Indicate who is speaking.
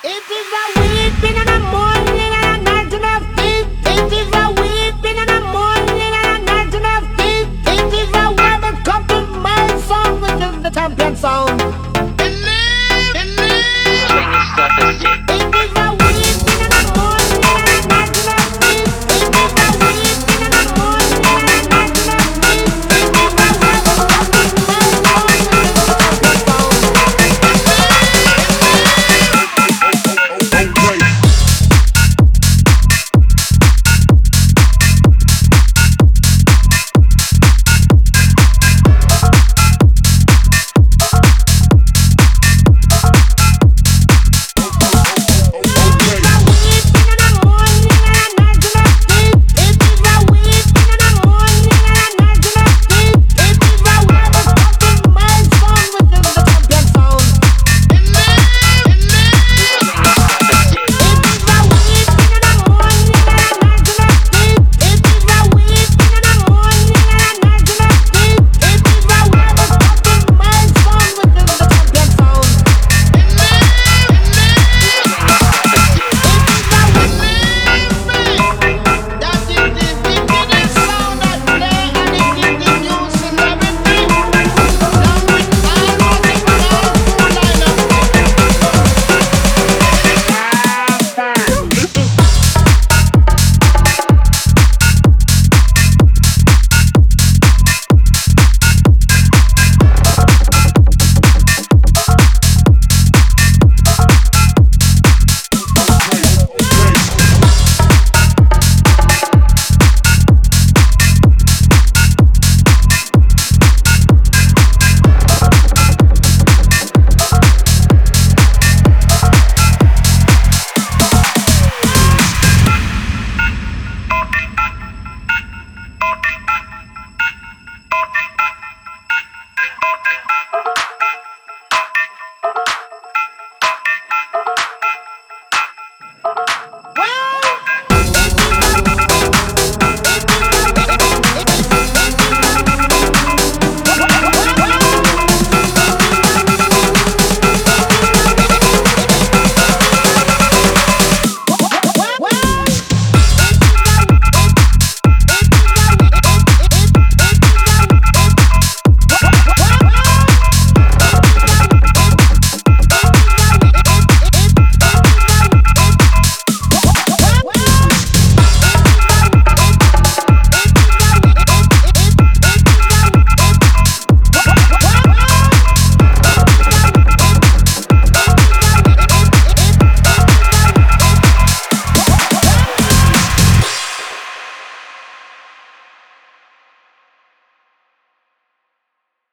Speaker 1: It is a weeping and a mourning and a gnashing of teeth. It is a weeping and a mourning and a gnashing of teeth. It is a word that comes to my song, which is the champion sound.